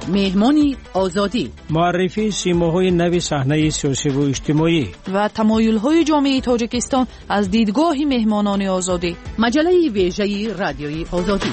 مهمانی آزادی، معرفی سیماهای نو صحنه سیاسی و اجتماعی و تمایل‌های جامعه تاجیکستان از دیدگاه مهمانان آزادی. مجله ویژه رادیوی آزادی.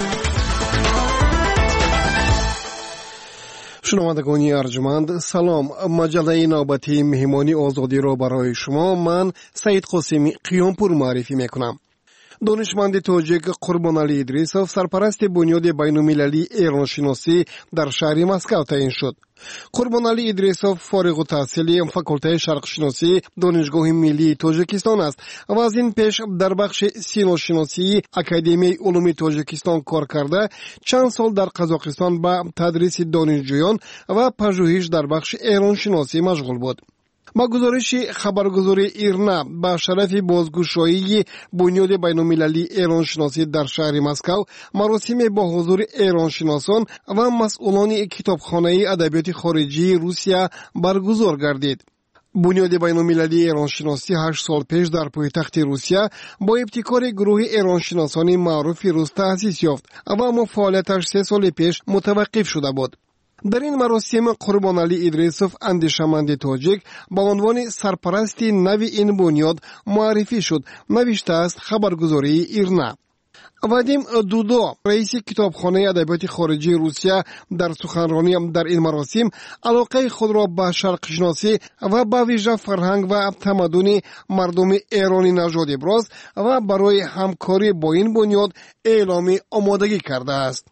شنوندگان ارجمند سلام. مجله نوبتی مهمانی آزادی را برای شما من سعید قاسمی قیامپور معرفی میکنم. دانشمند تاجیک قربانعلی ادریسوف سرپرست بنیاد بین‌المللی ایرانشناسی در شهر مسکو تعیین شد. قربانعلی ادریسوف فارغ التحصیل فاکولته شرقشناسی دانشگاه ملی تاجیکستان است و از این پیش در بخش سینوشناسی اکادمی علوم تاجیکستان کار کرده چند سال در قزاقستان به تدریس دانشجویان و پژوهش در بخش ایرانشناسی مشغول بود. با گزارش خبرگزاری ایرنا با شرف بازگشایی بنیاد بین‌المللی ایرانشناسی در شهر مسکو مراسم با حضور ایرانشناسان و مسئولان کتابخانه ادبیات خارجی روسیه برگزار گردید. بنیاد بین‌المللی ایرانشناسی 8 سال پیش در پایتخت روسیه با ابتکار گروه ایرانشناسان معروف روس تأسیس یافت و اما فعالیتش 3 سال پیش متوقف شده بود. در این مراسم قربانعلی ادریسوف اندیشمند تاجیک با عنوان سرپرست نو این بنیاد معرفی شد، نوشته است خبرگزاری ایرنا. وادیم دودو رئیس کتابخانه ادبیات خارجی روسیه در سخنرانی در این مراسم علاقه خود را به شرق شناسی و به ویژه فرهنگ و تمدن مردم ایرانی نژاد ابراز و برای همکاری با این بنیاد اعلام آمادگی کرده است.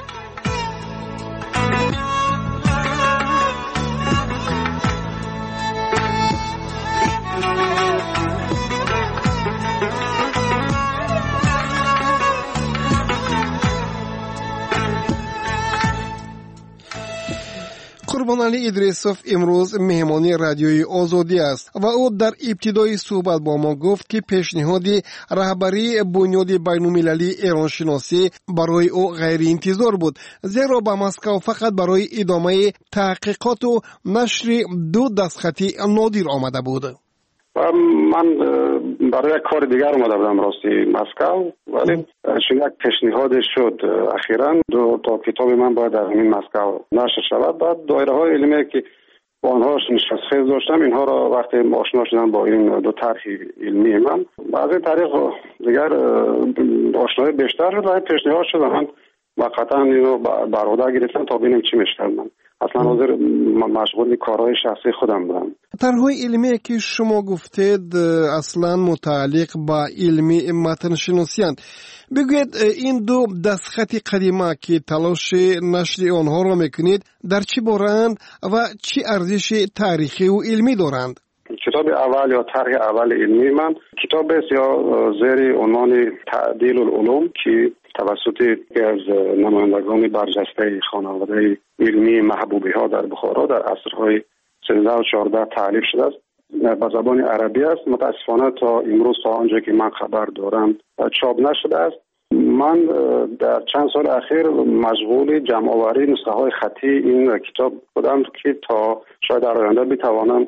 قربانعلی ادریسوف امروز مهمانی رادیوی آزادی است و او در ابتدای صحبت با ما گفت که پیشنهاد رهبری بنیاد بین‌المللی ایرانشناسی برای او غیر انتظار بود، زیرا به مسکو فقط برای ادامه تحقیقات و نشر 2 دستخطی نادر آمده بود. من برای کار دیگر اومده بودم راستی مسکو، ولی چون یک پیشنهاد شد اخیراً 2 تا کتاب من باید در این مسکو نشر شود. بعد دایره های علمی که با آنها نشستخیز داشتم اینها را وقتی آشنا شدم با این 2 طرح علمی من از این طریق دیگر آشنایی بیشتر شد و پیشنهاد شد من واقعا اینو برآورده گرفتم تا ببینیم چی میشه. من اصلا حاضر مشغول کارهای شخصی خودم بودم. طرح‌های علمی که شما گفتید اصلا متعلق با علمی متن شناسی اند. بگوید این 2 دستخط قدیمه که تلاش نشر آنها را میکنید در چی بارند و چی ارزش تاریخی و علمی دارند؟ کتاب اول یا طرح اول علمی من کتاب است یا زیر عنوان تعدیل العلوم که توسط یکی از نمایندگان برجسته خانواده علمی محبوبی ها در بخارا در عصرهای 13 و 14 تالیف شده است. به زبان عربی است. متاسفانه تا امروز تا آنجا که من خبر دارم چاپ نشده است. من در چند سال اخیر مشغول جمع آوری نسخه های خطی این کتاب بودم که تا شاید در آینده بتوانم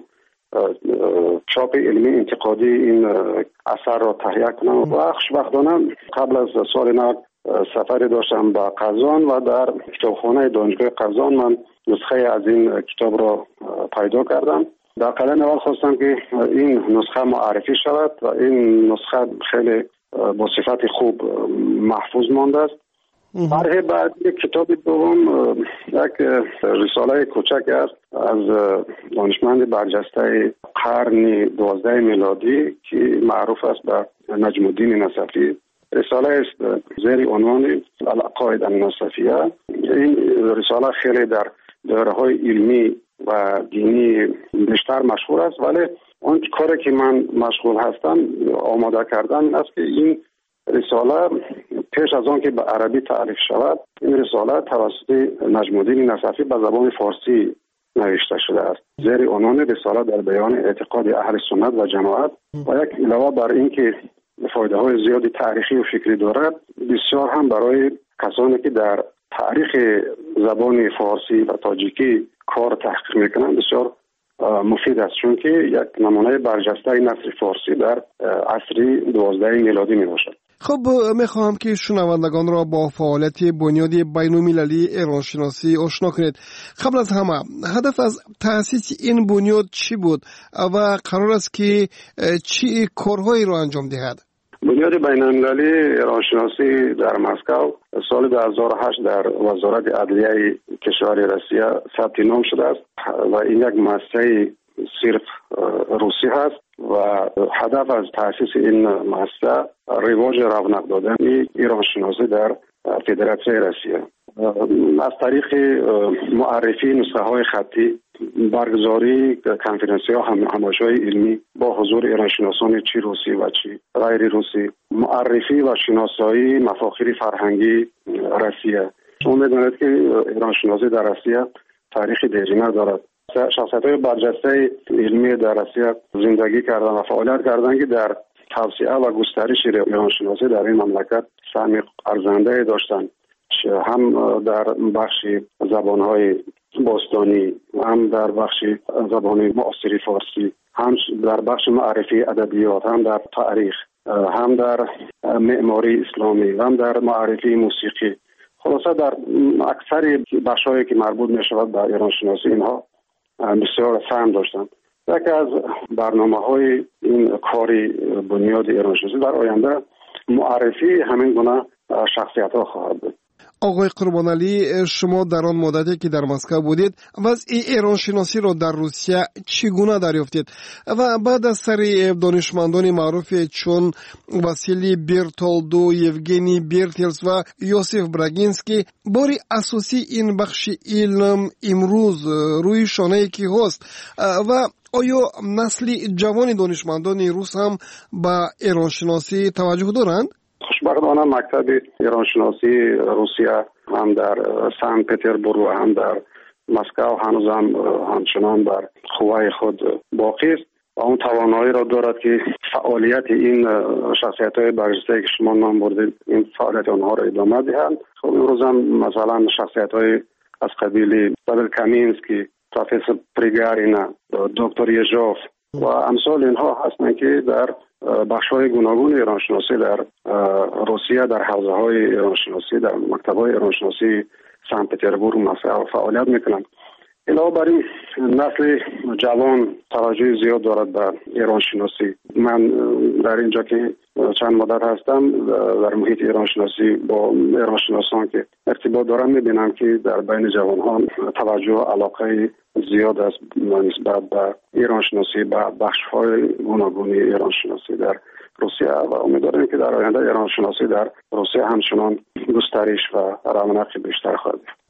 چاپ علمی انتقادی این اثر را تهیه کنم و خوشبختانه قبل از سال نو سفری داشتم به قزان و در کتابخانه دانشگاه قزان من نسخه از این کتاب را پیدا کردم. در قدم اول خواستم که این نسخه معرفی شود و این نسخه خیلی با صفت خوب محفوظ مانده است. طرح بعد کتاب دوم یک رساله کوچک است از دانشمند برجسته قرن 12 میلادی که معروف است به نجم الدین نصفی. رساله است زیر عنوان العقاید النصفیه. این رساله خیلی در دایره‌های علمی و دینی بیشتر مشهور است، ولی اون کاری که من مشغول هستم آماده کردن است که این رساله پیش از آن که به عربی تعریف شود این رساله توسط نجم الدین نصفی به زبان فارسی نوشته شده است زیر عنوان رساله در بیان اعتقاد اهل سنت و جماعت و یک علاوه بر این که فایده های زیادی تاریخی و فکری دارد بسیار هم برای کسانی که در تاریخ زبان فارسی و تاجیکی کار تحقیق میکنند بسیار مفید است، چون که یک نمونه برجسته نثر فارسی در عصر 12 میلادی می باشد. خب میخواهم که شنوندگان را با فعالیت بنیاد بین‌المللی ایرانشناسی آشنا کنید. قبل از همه هدف از تأسیس این بنیاد چی بود و قرار است که چی کارهایی را انجام دهد؟ بنیاد بین‌المللی ایرانشناسی در مسکو سال 2008 در وزارت عدلیه کشور روسیه ثبت نام شده است و این یک مؤسسه صرف روسی هست و هدف از تأسیس این مؤسسه رواج رونق دادن ایرانشناسی در فدراسیون روسیه از طریق معرفی نسخه های خطی، برگزاری کنفرانسی ها، همایش‌های علمی با حضور ایرانشناسان چی روسی و چی غیر روسی، معرفی و شناسایی مفاخر فرهنگی روسیه. شما می‌دانید که ایرانشناسی در روسیه تاریخ دیرینه دارد. شخصیت‌های برجسته علمی در روسیه زندگی کردن و فعالیت کردن که در توسعه و گسترش ایرانشناسی در این مملکت سهم ارزنده داشتند، هم در بخش زبان‌های باستانی، هم در بخش زبان معاصر فارسی، هم در بخش معرفی ادبیات، هم در تاریخ، هم در معماری اسلامی، هم در معرفی موسیقی. خلاصه در اکثر بخش‌هایی که مربوط می‌شود به ایرانشناسی اینها بسیار سهم داشتند. یکی از برنامه‌های این کاری بنیاد ایرانشناسی در آینده معرفی همین گونه شخصیت‌ها خواهد بود. آقای قربانعلی، شما در آن مدتی که در مسکو بودید وضع ایرانشناسی را در روسیه چگونه دریافتید و بعد از سر دانشمندان معروف چون واسیلی برتولدو، یوگنی برتلس و یوسف براگینسکی باری اساسی این بخش علم امروز روی شانه کی هست و آیا نسل جوان دانشمندان روس هم به ایرانشناسی توجه دارند؟ خوشبختانه مکتب ایرانشناسی روسیه هم در سن پترزبورگ و هم در مسکو هنوز هم همچنان بر قوای خود باقی است و اون توانایی را دارد که فعالیت این شخصیت‌های برجسته که شما نام بردید این فعالیت آنها را ادامه دهند. خب امروز هم مثلا شخصیت‌های از قبیل پاول کامینسکی، پروفسور پریگارینا، دکتر یژوف و امثال اینها هستند که در بخش‌های گوناگون ایرانشناسی در روسیه در حوزه‌های ایرانشناسی در مکتب‌های ایرانشناسی سن پترزبورگ مسکو فعالیت می‌کنند. علاوه بر این نسل جوان توجه زیاد دارد به ایرانشناسی. من در اینجا که چند مدت هستم در محیط ایرانشناسی با ایرانشناسان که ارتباط دارم می‌بینم که در بین جوان‌ها توجه و علاقه زیاد است نسبت به ایرانشناسی به بخش‌های گوناگون ایرانشناسی در روسیه و امیدوارم که در آینده ایرانشناسی در روسیه همچنان گسترش و رونق بیشتر خواهد یافت.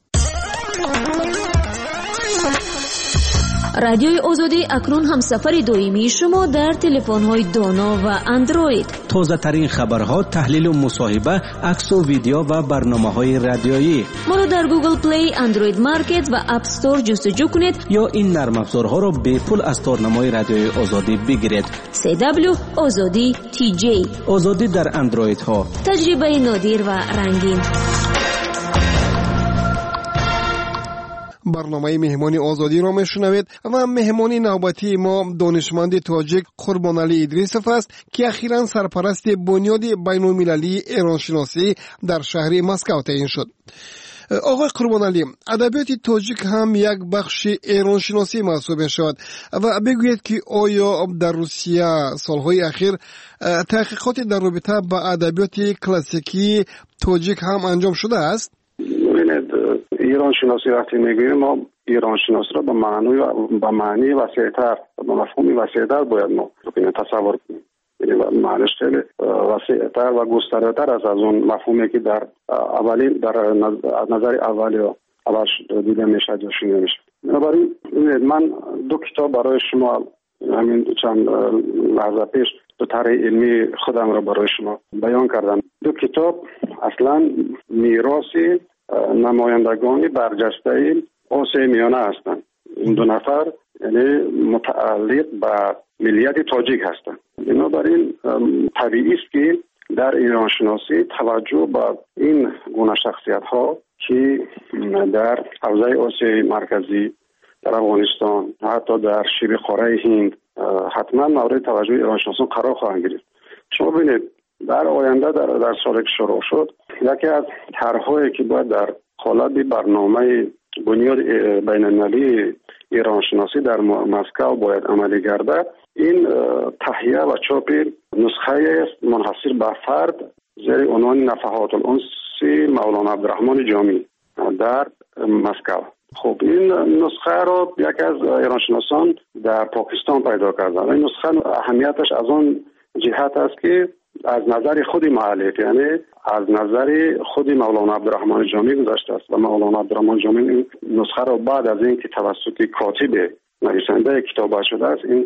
رادیوی آزادی اکنون همسفر دائمی شما در تلفن‌های دانا و اندروید. تازه ترین خبرها، تحلیل و مصاحبه، عکس و ویدیو و برنامه‌های رادیویی. ما را در گوگل پلی، اندروید مارکت و اپ استور جستجو کنید یا این نرم افزارها را به پول از تارنمای رادیوی آزادی بگیرید. CW آزادی TJ. آزادی در اندروید ها. تجربه نادر و رنگین. برنامه مهمانی آزادی را میشنوید و مهمانی نوبتی ما دانشمند تاجیک قربانعلی ادریسوف است که اخیراً سرپرست بنیاد بین‌المللی ایرانشناسی در شهر مسکو تعیین شد. آقای قربانعلی، ادبیات تاجیک هم یک بخش ایرانشناسی محسوب می‌شود و بگویید که آیا در روسیه سالهای اخیر تحقیقاتی در رابطه با ادبیات کلاسیکی تاجیک هم انجام شده است؟ ایران شناسی وقتی میگوییم ما ایران شناسی را به معنی وسیع‌تر به مفهومی وسیع‌تر باید ما تصور کنیم. یعنی معنیش خیلی وسیع‌تر و گسترده‌تر از اون مفهومی که در اولین در نظر اول یا اول دیده میشه یا شنیده میشه. بنابراین من دو کتاب برای شما همین چند لحظه پیش دو طرح علمی خودم را برای شما بیان کردم. دو کتاب اصلا میراثی نمایندگان برجسته آسیای میانه هستند. این دو نفر یعنی متعلق به ملیت تاجیک هستند. بنابراین طبیعی است که در ایرانشناسی توجه به این گونه شخصیت ها که در حوزه آسیای مرکزی در افغانستان، حتی در شبه قاره هند حتما مورد توجه ایرانشناسان قرار خواهند گرفت. شما ببینید در آینده در سالی که شروع شد، یکی از طرح‌هایی که باید در قالب برنامه بنیاد بین‌المللی ایرانشناسی در مسکو باید عملی گردد، این تهیه و چاپ نسخه است منحصر به فرد زیر عنوان نفحات الانس مولانا عبدالرحمن جامی در مسکو. خب این نسخه رو یکی از ایرانشناسان در پاکستان پیدا کردن. این نسخه اهمیتش از آن جهت است که از نظر خود مؤلف، یعنی از نظر خود مولانا عبدالرحمن جامی گذشته است و مولانا عبدالرحمن جامی این نسخه را بعد از اینکه توسط کاتب نویسنده کتاب شده است این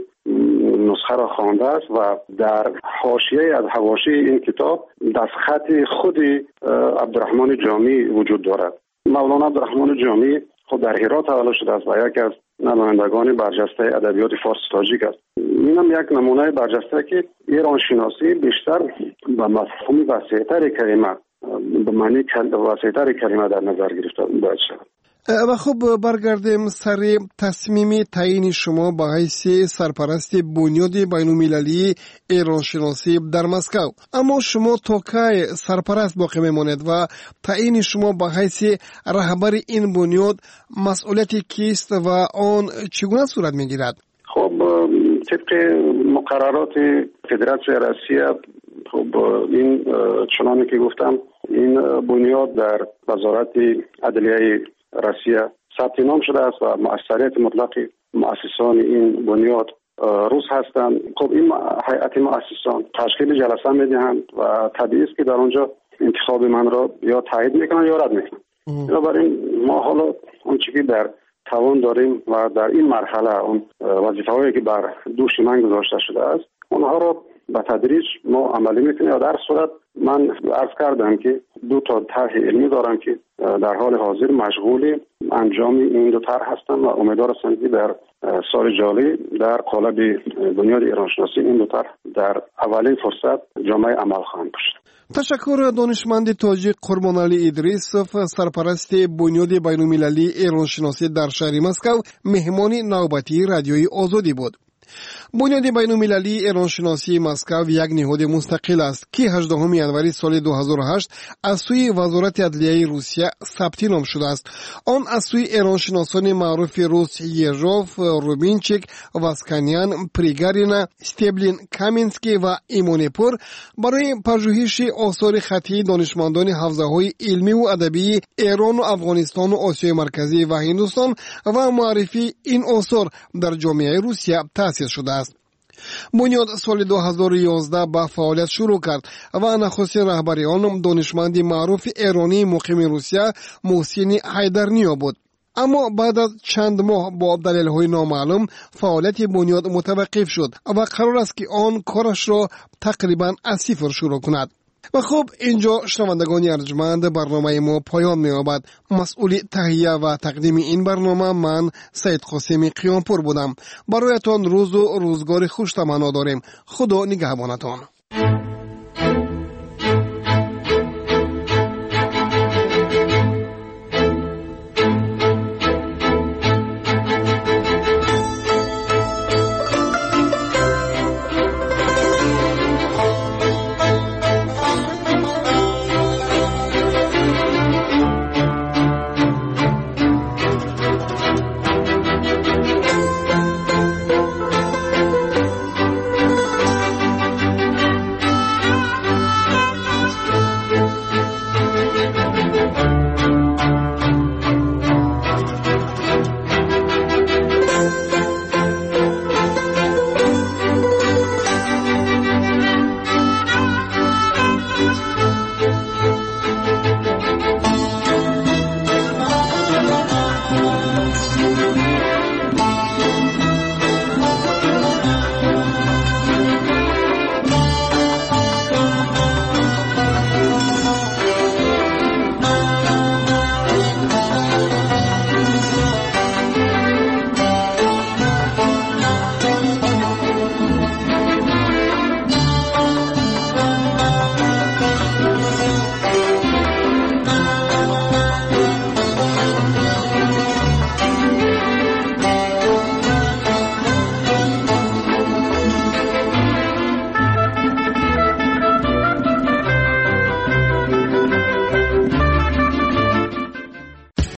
نسخه را خوانده است و در حاشیه از حواشی این کتاب دستخط خود عبدالرحمن جامی وجود دارد. مولانا عبدالرحمن جامی خود در هرات تولد شده است و یکی از نمایندگان برجسته ادبیات فارسی تاجیک است. اینم یک نمونه برجسته که ایران شناسی بیشتر به مفهوم وسیع‌تر کلمه، به معنی وسیع‌تر کلمه در نظر گرفته باید شود. و خب برگردیم سر تصمیم تعیین شما به حیث سرپرست بنیاد بین‌المللی ایرانشناسی در مسکو. اما شما تا کی سرپرست باقی میمانید و تعیین شما به حیث رهبر این بنیاد مسئولیت کیست و آن چگونه صورت میگیرد؟ خب طبق مقررات فدراسیون روسیه، خب این چنانه که گفتم این بنیاد در وزارت عدلیه روسیه ثبت نام شده است و مؤثریت مطلق مؤسسان این بنیاد روس هستند. خب این هیئت مؤسسان تشکیل جلسه میدهند و طبیعی است که در آنجا انتخاب من را یا تایید میکنن یا رد میکنن. بنابراین ما حالا آنچه که در توان داریم و در این مرحله اون وظیفه‌هایی که بر دوش من گذاشته شده است اونها را به تدریج ما عملی میکنیم. یا در صورت من عرض کردم که 2 طرح علمی دارم که در حال حاضر مشغول انجام این 2 طرح هستم و امیدوار هستم که در سال جاری در قالب بنیاد ایرانشناسی این 2 طرح در اولین فرصت جامعه عمل خواهند داشت. تشکر دانشمند تاجیک قربانعلی ادریسوف، سرپرست بنیاد بین‌المللی ایرانشناسی در شهر مسکو، مهمان نوبتی رادیوی آزادی بود. بنیاد بین‌المللی ایرانشناسی مسکو یک نهاد مستقل است که 18 ینوری سال 2008 از سوی وزارت عدلیه روسیه ثبت نام شده است. آن از سوی ایرانشناسان معروف روس یژوف، روبینچیک، واسکانیان، پریگارینا، استبلین، کامینسکی و ایمونپور برای پژوهش آثار خطی دانشمندان حوزه‌های علمی و ادبی ایران و افغانستان و آسیای مرکزی و هندوستان و معرفی این آثار در جامعه روسیه تأسیس شده است. بنیاد سال 2011 به فعالیت شروع کرد و نخستین رهبر آن دانشمند معروف ایرانی مقیم روسیه محسن حیدرنیا بود. اما بعد از چند ماه با دلایل نامعلوم فعالیت بنیاد متوقف شد و قرار است که آن کارش را تقریبا از صفر شروع کند. و خب اینجا شنوندگان ارجمند برنامه ما پایان می‌یابد. مسئول تهیه و تقدیم این برنامه من سید قاسمی قیامپور بودم. برایتان روز و روزگار خوش تمنا داریم. خدا نگهبانتان.